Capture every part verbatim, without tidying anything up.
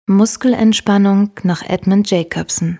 Muskelentspannung nach Edmund Jacobson.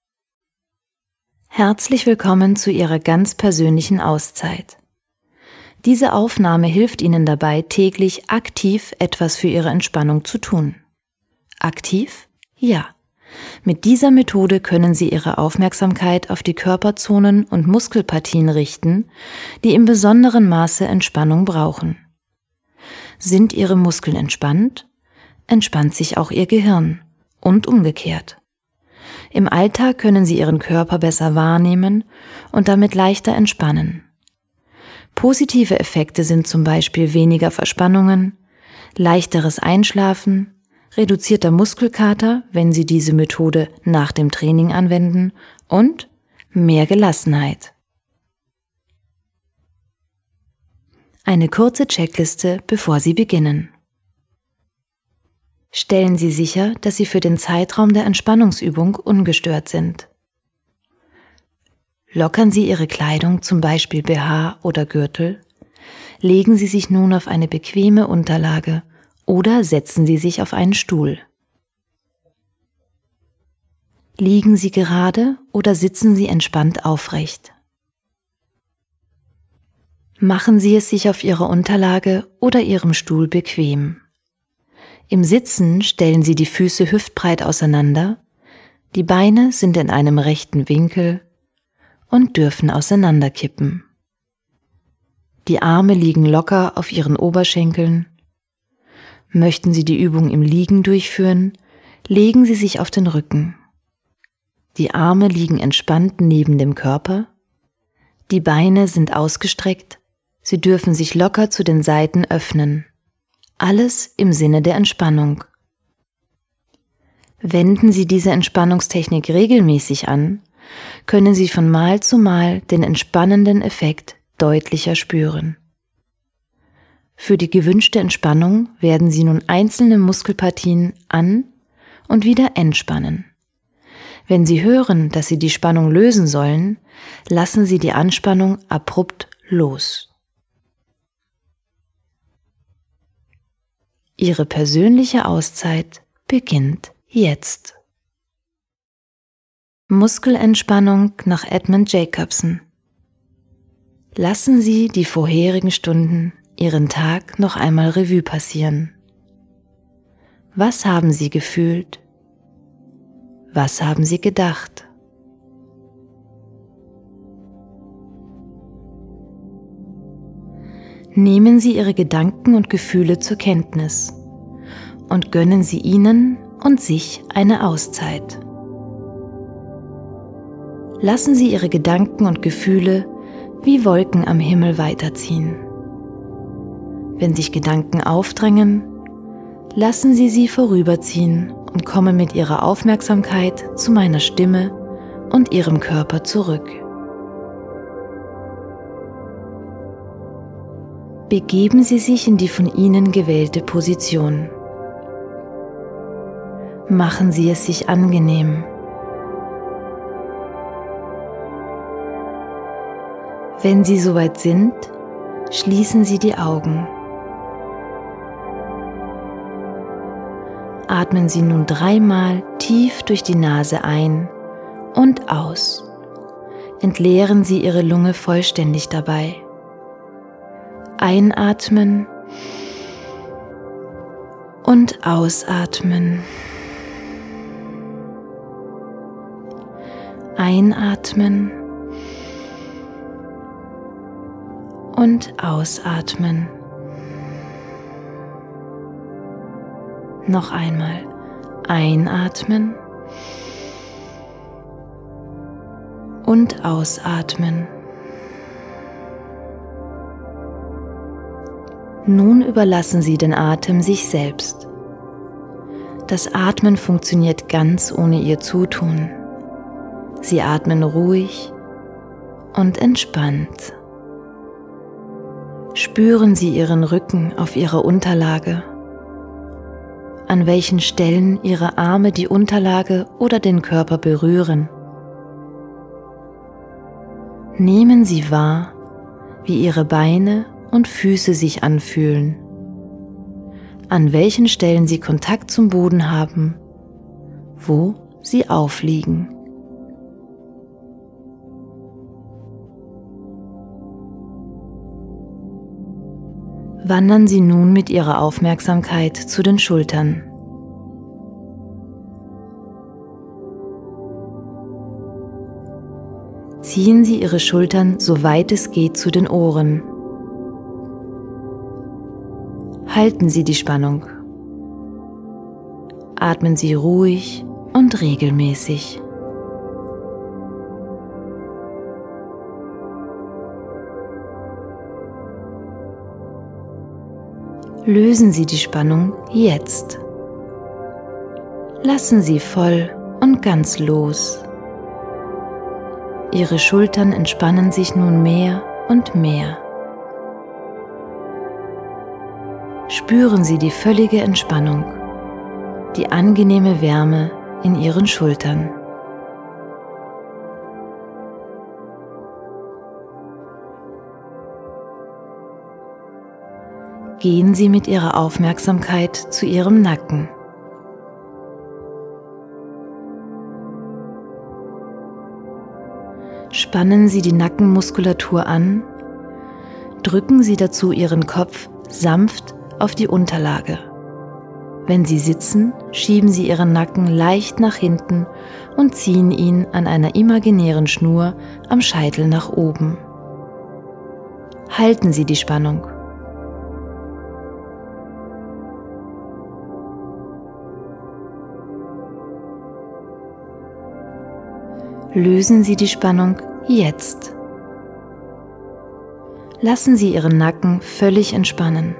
Herzlich willkommen zu Ihrer ganz persönlichen Auszeit. Diese Aufnahme hilft Ihnen dabei, täglich aktiv etwas für Ihre Entspannung zu tun. Aktiv? Ja. Mit dieser Methode können Sie Ihre Aufmerksamkeit auf die Körperzonen und Muskelpartien richten, die im besonderen Maße Entspannung brauchen. Sind Ihre Muskeln entspannt, entspannt sich auch Ihr Gehirn und umgekehrt. Im Alltag können Sie Ihren Körper besser wahrnehmen und damit leichter entspannen. Positive Effekte sind zum Beispiel weniger Verspannungen, leichteres Einschlafen, reduzierter Muskelkater, wenn Sie diese Methode nach dem Training anwenden, und mehr Gelassenheit. Eine kurze Checkliste, bevor Sie beginnen. Stellen Sie sicher, dass Sie für den Zeitraum der Entspannungsübung ungestört sind. Lockern Sie Ihre Kleidung, zum Beispiel B H oder Gürtel. Legen Sie sich nun auf eine bequeme Unterlage oder setzen Sie sich auf einen Stuhl. Liegen Sie gerade oder sitzen Sie entspannt aufrecht. Machen Sie es sich auf Ihrer Unterlage oder Ihrem Stuhl bequem. Im Sitzen stellen Sie die Füße hüftbreit auseinander, die Beine sind in einem rechten Winkel und dürfen auseinanderkippen. Die Arme liegen locker auf Ihren Oberschenkeln. Möchten Sie die Übung im Liegen durchführen, legen Sie sich auf den Rücken. Die Arme liegen entspannt neben dem Körper, die Beine sind ausgestreckt, Sie dürfen sich locker zu den Seiten öffnen. Alles im Sinne der Entspannung. Wenden Sie diese Entspannungstechnik regelmäßig an, können Sie von Mal zu Mal den entspannenden Effekt deutlicher spüren. Für die gewünschte Entspannung werden Sie nun einzelne Muskelpartien an- und wieder entspannen. Wenn Sie hören, dass Sie die Spannung lösen sollen, lassen Sie die Anspannung abrupt los. Ihre persönliche Auszeit beginnt jetzt. Muskelentspannung nach Edmund Jacobson. Lassen Sie die vorherigen Stunden Ihren Tag noch einmal Revue passieren. Was haben Sie gefühlt? Was haben Sie gedacht? Nehmen Sie Ihre Gedanken und Gefühle zur Kenntnis und gönnen Sie ihnen und sich eine Auszeit. Lassen Sie Ihre Gedanken und Gefühle wie Wolken am Himmel weiterziehen. Wenn sich Gedanken aufdrängen, lassen Sie sie vorüberziehen und kommen mit Ihrer Aufmerksamkeit zu meiner Stimme und Ihrem Körper zurück. Begeben Sie sich in die von Ihnen gewählte Position. Machen Sie es sich angenehm. Wenn Sie soweit sind, schließen Sie die Augen. Atmen Sie nun dreimal tief durch die Nase ein und aus. Entleeren Sie Ihre Lunge vollständig dabei. Einatmen und ausatmen. Einatmen und ausatmen. Noch einmal. Einatmen und ausatmen. Nun überlassen Sie den Atem sich selbst. Das Atmen funktioniert ganz ohne Ihr Zutun. Sie atmen ruhig und entspannt. Spüren Sie Ihren Rücken auf Ihrer Unterlage. An welchen Stellen Ihre Arme die Unterlage oder den Körper berühren. Nehmen Sie wahr, wie Ihre Beine und Füße sich anfühlen, an welchen Stellen sie Kontakt zum Boden haben wo sie aufliegen. Wandern Sie nun mit Ihrer Aufmerksamkeit zu den Schultern. Ziehen Sie Ihre Schultern so weit es geht zu den Ohren. Halten Sie die Spannung. Atmen Sie ruhig und regelmäßig. Lösen Sie die Spannung jetzt. Lassen Sie voll und ganz los. Ihre Schultern entspannen sich nun mehr und mehr. Spüren Sie die völlige Entspannung, die angenehme Wärme in Ihren Schultern. Gehen Sie mit Ihrer Aufmerksamkeit zu Ihrem Nacken. Spannen Sie die Nackenmuskulatur an, drücken Sie dazu Ihren Kopf sanft auf die Unterlage. Wenn Sie sitzen, schieben Sie Ihren Nacken leicht nach hinten und ziehen ihn an einer imaginären Schnur am Scheitel nach oben. Halten Sie die Spannung. Lösen Sie die Spannung jetzt. Lassen Sie Ihren Nacken völlig entspannen.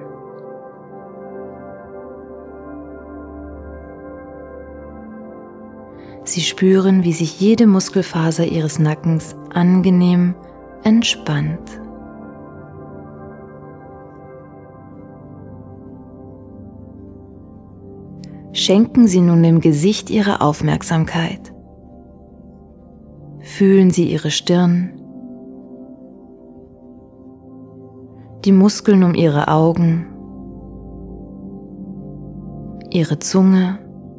Sie spüren, wie sich jede Muskelfaser Ihres Nackens angenehm entspannt. Schenken Sie nun dem Gesicht Ihre Aufmerksamkeit. Fühlen Sie Ihre Stirn, die Muskeln um Ihre Augen, Ihre Zunge.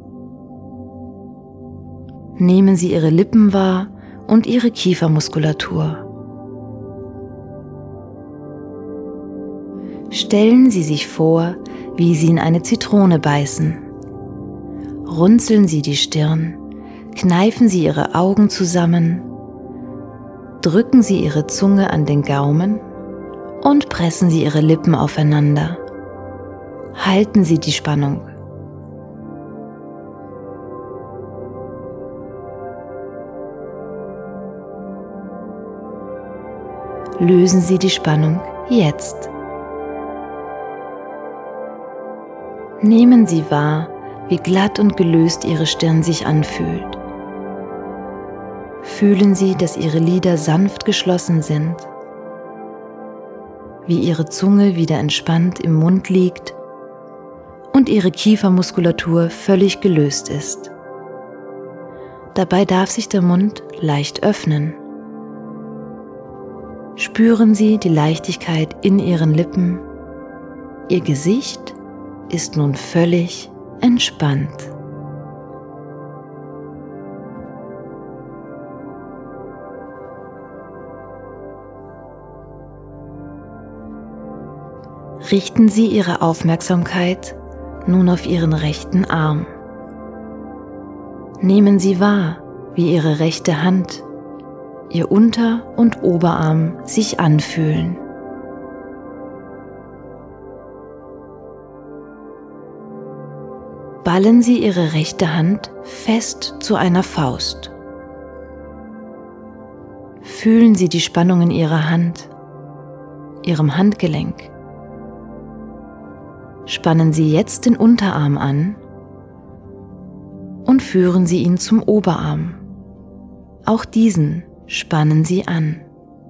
Nehmen Sie Ihre Lippen wahr und Ihre Kiefermuskulatur. Stellen Sie sich vor, wie Sie in eine Zitrone beißen. Runzeln Sie die Stirn, kneifen Sie Ihre Augen zusammen, drücken Sie Ihre Zunge an den Gaumen und pressen Sie Ihre Lippen aufeinander. Halten Sie die Spannung. Lösen Sie die Spannung jetzt. Nehmen Sie wahr, wie glatt und gelöst Ihre Stirn sich anfühlt. Fühlen Sie, dass Ihre Lider sanft geschlossen sind, wie Ihre Zunge wieder entspannt im Mund liegt und Ihre Kiefermuskulatur völlig gelöst ist. Dabei darf sich der Mund leicht öffnen. Spüren Sie die Leichtigkeit in Ihren Lippen. Ihr Gesicht ist nun völlig entspannt. Richten Sie Ihre Aufmerksamkeit nun auf Ihren rechten Arm. Nehmen Sie wahr, wie Ihre rechte Hand, Ihr Unter- und Oberarm sich anfühlen. Ballen Sie Ihre rechte Hand fest zu einer Faust. Fühlen Sie die Spannung in Ihrer Hand, Ihrem Handgelenk. Spannen Sie jetzt den Unterarm an und führen Sie ihn zum Oberarm. Auch diesen spannen Sie an.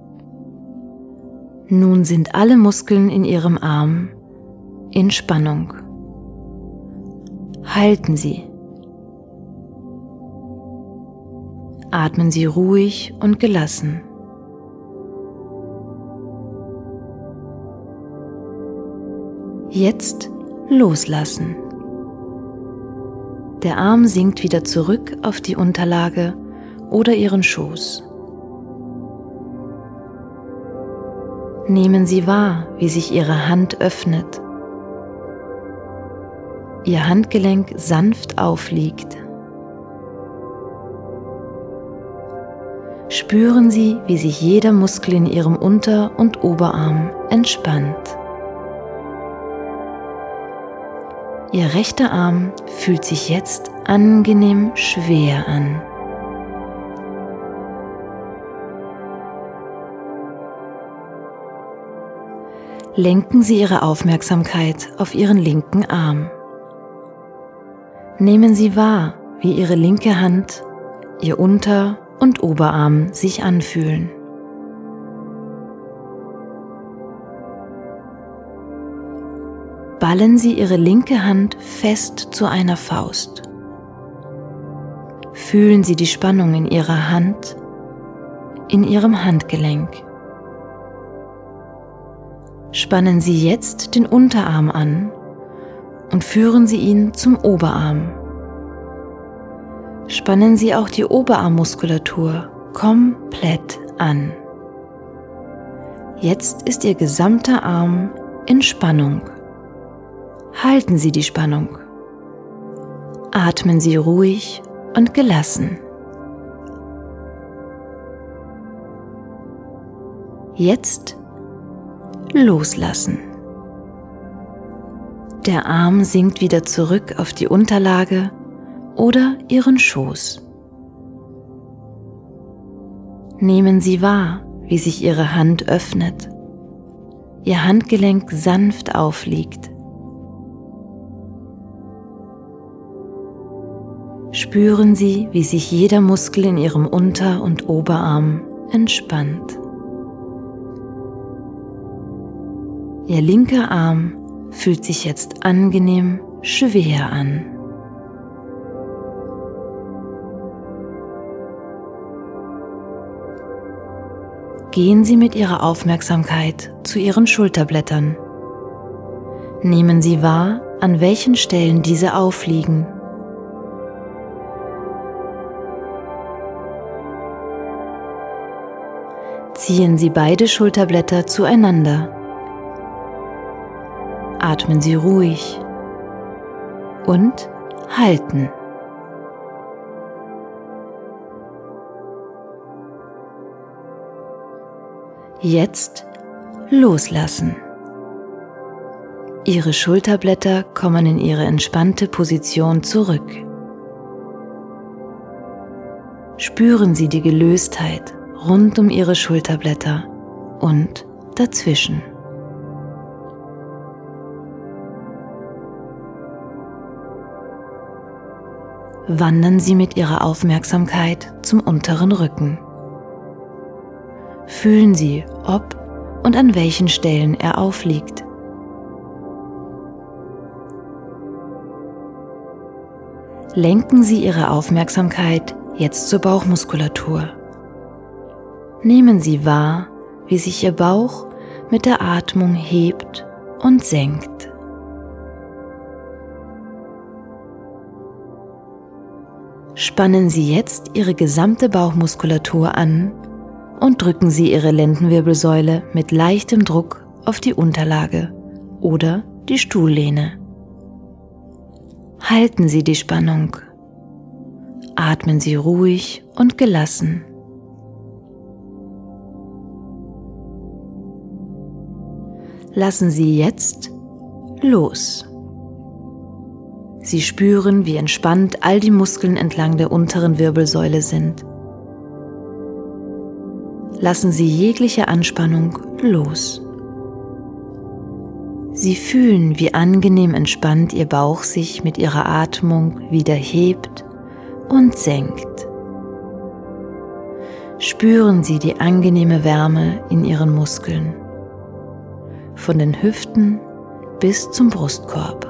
Nun sind alle Muskeln in Ihrem Arm in Spannung. Halten Sie. Atmen Sie ruhig und gelassen. Jetzt loslassen. Der Arm sinkt wieder zurück auf die Unterlage oder Ihren Schoß. Nehmen Sie wahr, wie sich Ihre Hand öffnet, Ihr Handgelenk sanft aufliegt. Spüren Sie, wie sich jeder Muskel in Ihrem Unter- und Oberarm entspannt. Ihr rechter Arm fühlt sich jetzt angenehm schwer an. Lenken Sie Ihre Aufmerksamkeit auf Ihren linken Arm. Nehmen Sie wahr, wie Ihre linke Hand, Ihr Unter- und Oberarm sich anfühlen. Ballen Sie Ihre linke Hand fest zu einer Faust. Fühlen Sie die Spannung in Ihrer Hand, in Ihrem Handgelenk. Spannen Sie jetzt den Unterarm an und führen Sie ihn zum Oberarm. Spannen Sie auch die Oberarmmuskulatur komplett an. Jetzt ist Ihr gesamter Arm in Spannung. Halten Sie die Spannung. Atmen Sie ruhig und gelassen. Jetzt loslassen. Der Arm sinkt wieder zurück auf die Unterlage oder Ihren Schoß. Nehmen Sie wahr, wie sich Ihre Hand öffnet, Ihr Handgelenk sanft aufliegt. Spüren Sie, wie sich jeder Muskel in Ihrem Unter- und Oberarm entspannt. Ihr linker Arm fühlt sich jetzt angenehm schwer an. Gehen Sie mit Ihrer Aufmerksamkeit zu Ihren Schulterblättern. Nehmen Sie wahr, an welchen Stellen diese aufliegen. Ziehen Sie beide Schulterblätter zueinander. Atmen Sie ruhig und halten. Jetzt loslassen. Ihre Schulterblätter kommen in ihre entspannte Position zurück. Spüren Sie die Gelöstheit rund um Ihre Schulterblätter und dazwischen. Wandern Sie mit Ihrer Aufmerksamkeit zum unteren Rücken. Fühlen Sie, ob und an welchen Stellen er aufliegt. Lenken Sie Ihre Aufmerksamkeit jetzt zur Bauchmuskulatur. Nehmen Sie wahr, wie sich Ihr Bauch mit der Atmung hebt und senkt. Spannen Sie jetzt Ihre gesamte Bauchmuskulatur an und drücken Sie Ihre Lendenwirbelsäule mit leichtem Druck auf die Unterlage oder die Stuhllehne. Halten Sie die Spannung. Atmen Sie ruhig und gelassen. Lassen Sie jetzt los. Sie spüren, wie entspannt all die Muskeln entlang der unteren Wirbelsäule sind. Lassen Sie jegliche Anspannung los. Sie fühlen, wie angenehm entspannt Ihr Bauch sich mit Ihrer Atmung wieder hebt und senkt. Spüren Sie die angenehme Wärme in Ihren Muskeln, von den Hüften bis zum Brustkorb.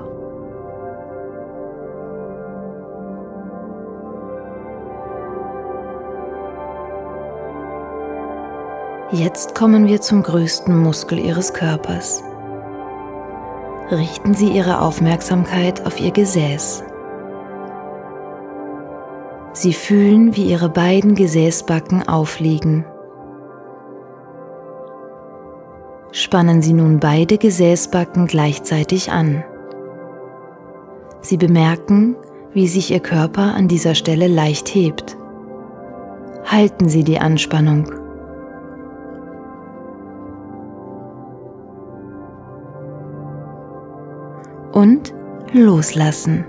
Jetzt kommen wir zum größten Muskel Ihres Körpers. Richten Sie Ihre Aufmerksamkeit auf Ihr Gesäß. Sie fühlen, wie Ihre beiden Gesäßbacken aufliegen. Spannen Sie nun beide Gesäßbacken gleichzeitig an. Sie bemerken, wie sich Ihr Körper an dieser Stelle leicht hebt. Halten Sie die Anspannung. Und loslassen.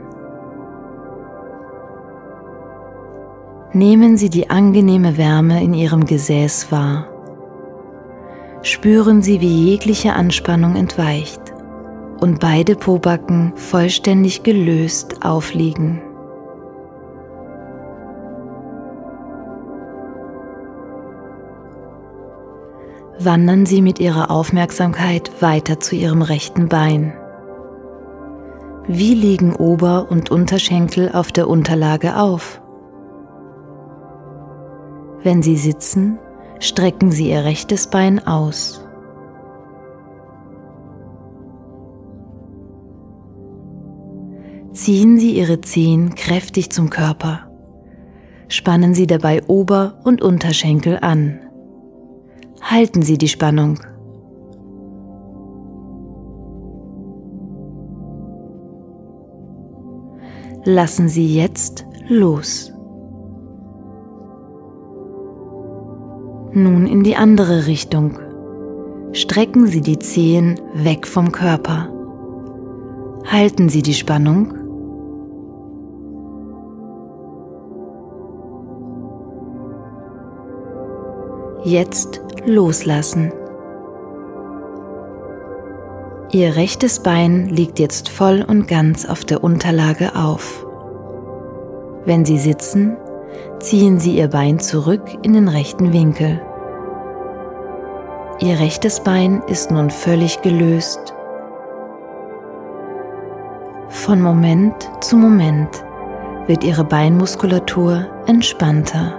Nehmen Sie die angenehme Wärme in Ihrem Gesäß wahr. Spüren Sie, wie jegliche Anspannung entweicht und beide Pobacken vollständig gelöst aufliegen. Wandern Sie mit Ihrer Aufmerksamkeit weiter zu Ihrem rechten Bein. Wie liegen Ober- und Unterschenkel auf der Unterlage auf? Wenn Sie sitzen, strecken Sie Ihr rechtes Bein aus. Ziehen Sie Ihre Zehen kräftig zum Körper. Spannen Sie dabei Ober- und Unterschenkel an. Halten Sie die Spannung. Lassen Sie jetzt los. Nun in die andere Richtung. Strecken Sie die Zehen weg vom Körper. Halten Sie die Spannung. Jetzt loslassen. Ihr rechtes Bein liegt jetzt voll und ganz auf der Unterlage auf. Wenn Sie sitzen, ziehen Sie Ihr Bein zurück in den rechten Winkel. Ihr rechtes Bein ist nun völlig gelöst. Von Moment zu Moment wird Ihre Beinmuskulatur entspannter.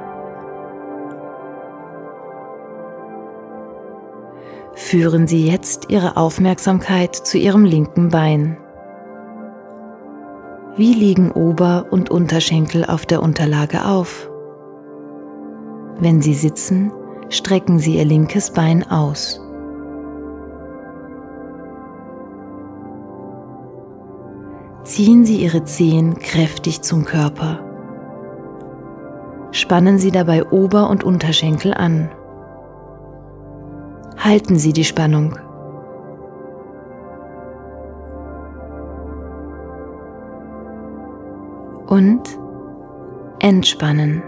Führen Sie jetzt Ihre Aufmerksamkeit zu Ihrem linken Bein. Wie liegen Ober- und Unterschenkel auf der Unterlage auf? Wenn Sie sitzen, strecken Sie Ihr linkes Bein aus. Ziehen Sie Ihre Zehen kräftig zum Körper. Spannen Sie dabei Ober- und Unterschenkel an. Halten Sie die Spannung. Und entspannen.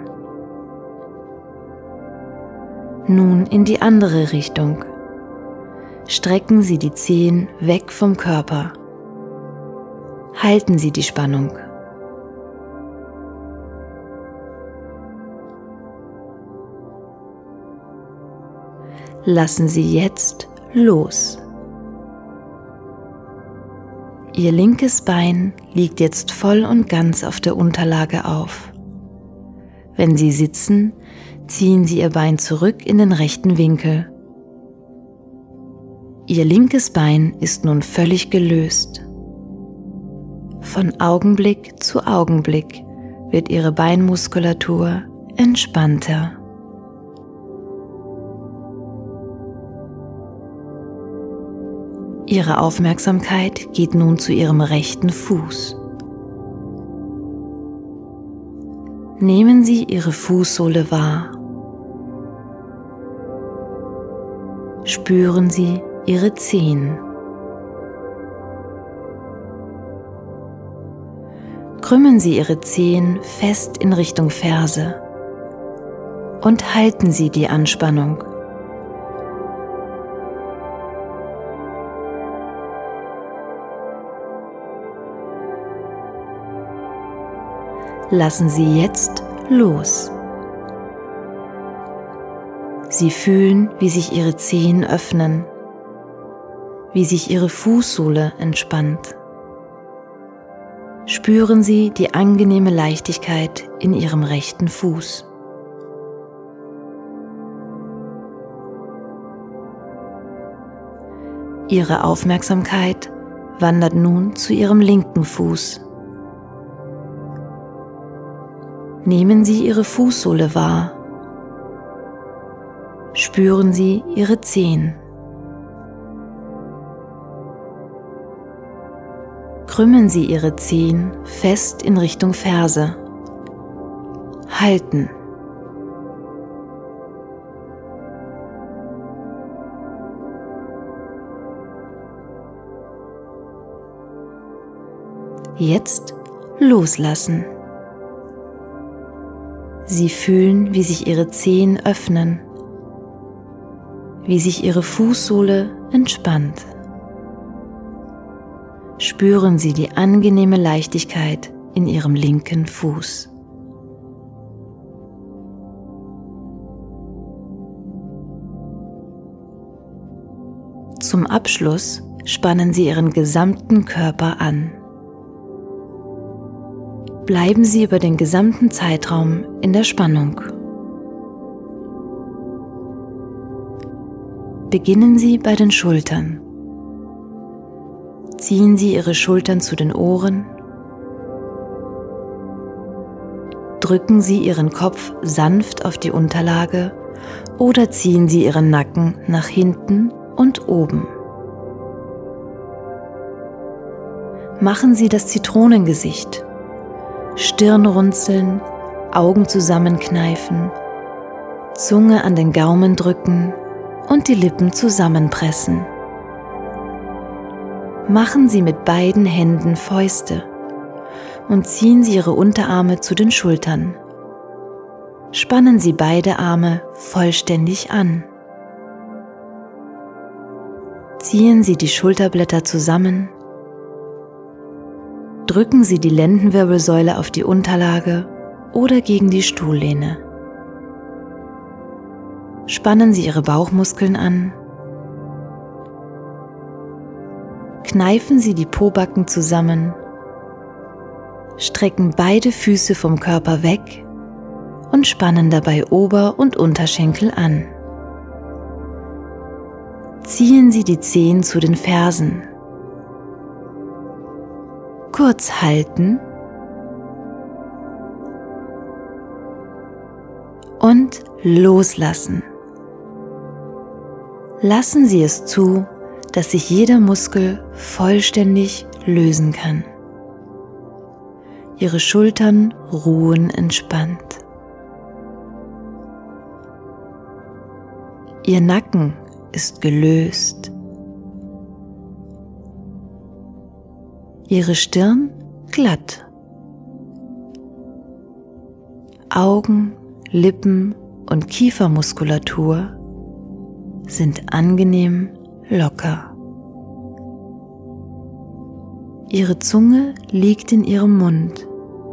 Nun in die andere Richtung. Strecken Sie die Zehen weg vom Körper. Halten Sie die Spannung. Lassen Sie jetzt los. Ihr linkes Bein liegt jetzt voll und ganz auf der Unterlage auf. Wenn Sie sitzen, ziehen Sie Ihr Bein zurück in den rechten Winkel. Ihr linkes Bein ist nun völlig gelöst. Von Augenblick zu Augenblick wird Ihre Beinmuskulatur entspannter. Ihre Aufmerksamkeit geht nun zu Ihrem rechten Fuß. Nehmen Sie Ihre Fußsohle wahr. Spüren Sie Ihre Zehen. Krümmen Sie Ihre Zehen fest in Richtung Ferse und halten Sie die Anspannung. Lassen Sie jetzt los. Sie fühlen, wie sich Ihre Zehen öffnen, wie sich Ihre Fußsohle entspannt. Spüren Sie die angenehme Leichtigkeit in Ihrem rechten Fuß. Ihre Aufmerksamkeit wandert nun zu Ihrem linken Fuß. Nehmen Sie Ihre Fußsohle wahr. Spüren Sie Ihre Zehen. Krümmen Sie Ihre Zehen fest in Richtung Ferse. Halten. Jetzt loslassen. Sie fühlen, wie sich Ihre Zehen öffnen, wie sich Ihre Fußsohle entspannt. Spüren Sie die angenehme Leichtigkeit in Ihrem linken Fuß. Zum Abschluss spannen Sie Ihren gesamten Körper an. Bleiben Sie über den gesamten Zeitraum in der Spannung. Beginnen Sie bei den Schultern. Ziehen Sie Ihre Schultern zu den Ohren. Drücken Sie Ihren Kopf sanft auf die Unterlage oder ziehen Sie Ihren Nacken nach hinten und oben. Machen Sie das Zitronengesicht. Stirn runzeln, Augen zusammenkneifen, Zunge an den Gaumen drücken und die Lippen zusammenpressen. Machen Sie mit beiden Händen Fäuste und ziehen Sie Ihre Unterarme zu den Schultern. Spannen Sie beide Arme vollständig an. Ziehen Sie die Schulterblätter zusammen. Drücken Sie die Lendenwirbelsäule auf die Unterlage oder gegen die Stuhllehne. Spannen Sie Ihre Bauchmuskeln an. Kneifen Sie die Pobacken zusammen. Strecken beide Füße vom Körper weg und spannen dabei Ober- und Unterschenkel an. Ziehen Sie die Zehen zu den Fersen. Kurz halten und loslassen. Lassen Sie es zu, dass sich jeder Muskel vollständig lösen kann. Ihre Schultern ruhen entspannt. Ihr Nacken ist gelöst. Ihre Stirn glatt. Augen, Lippen und Kiefermuskulatur sind angenehm locker. Ihre Zunge liegt in Ihrem Mund.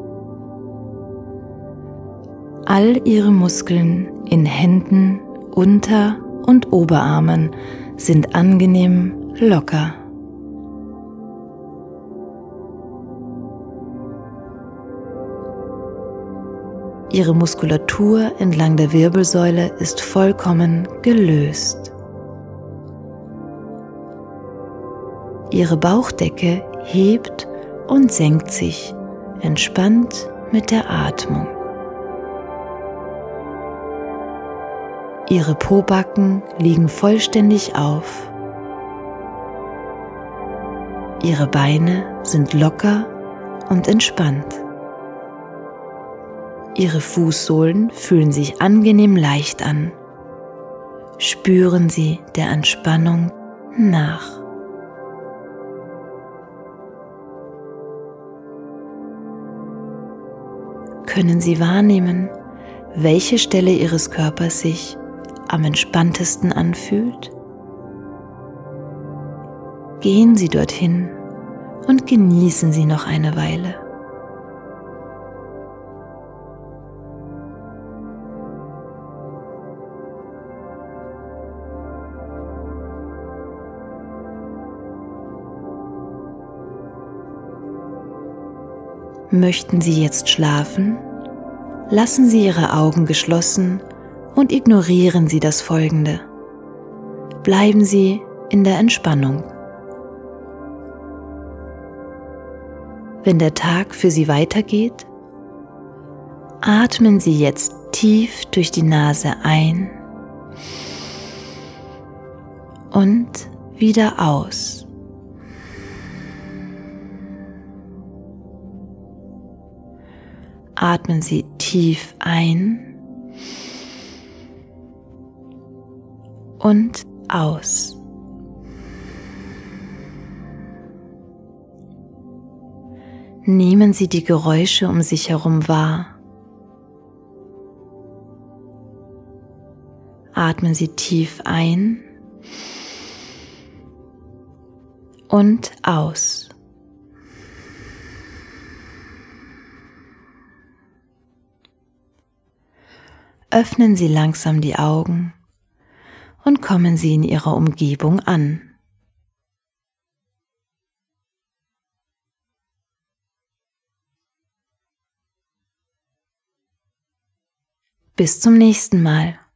All Ihre Muskeln in Händen, Unter- und Oberarmen sind angenehm locker. Ihre Muskulatur entlang der Wirbelsäule ist vollkommen gelöst. Ihre Bauchdecke hebt und senkt sich entspannt mit der Atmung. Ihre Pobacken liegen vollständig auf. Ihre Beine sind locker und entspannt. Ihre Fußsohlen fühlen sich angenehm leicht an. Spüren Sie der Entspannung nach. Können Sie wahrnehmen, welche Stelle Ihres Körpers sich am entspanntesten anfühlt? Gehen Sie dorthin und genießen Sie noch eine Weile. Möchten Sie jetzt schlafen? Lassen Sie Ihre Augen geschlossen und ignorieren Sie das Folgende. Bleiben Sie in der Entspannung. Wenn der Tag für Sie weitergeht, Atmen Sie jetzt tief durch die Nase ein und wieder aus. Atmen Sie tief ein und aus. Nehmen Sie die Geräusche um sich herum wahr. Atmen Sie tief ein und aus. Öffnen Sie langsam die Augen und kommen Sie in Ihrer Umgebung an. Bis zum nächsten Mal.